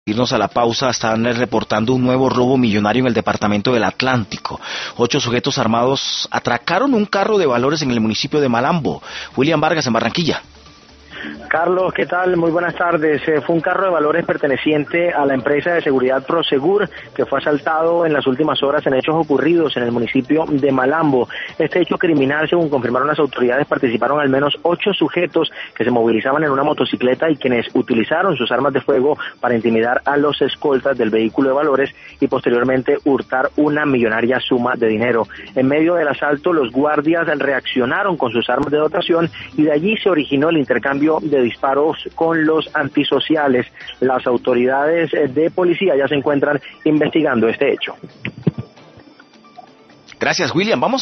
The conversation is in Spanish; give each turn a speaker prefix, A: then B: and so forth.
A: Irnos a la pausa, están reportando un nuevo robo millonario en el departamento del Atlántico. 8 sujetos armados atracaron un carro de valores en el municipio de Malambo. William Vargas en Barranquilla.
B: Carlos, ¿qué tal? Muy buenas tardes. Fue un carro de valores perteneciente a la empresa de seguridad Prosegur que fue asaltado en las últimas horas en hechos ocurridos en el municipio de Malambo. Este hecho criminal, según confirmaron las autoridades, participaron al menos 8 sujetos que se movilizaban en una motocicleta y quienes utilizaron sus armas de fuego para intimidar a los escoltas del vehículo de valores y posteriormente hurtar una millonaria suma de dinero. En medio del asalto, los guardias reaccionaron con sus armas de dotación y de allí se originó el intercambio de disparos con los antisociales. Las autoridades de policía ya se encuentran investigando este hecho.
A: Gracias, William. Vamos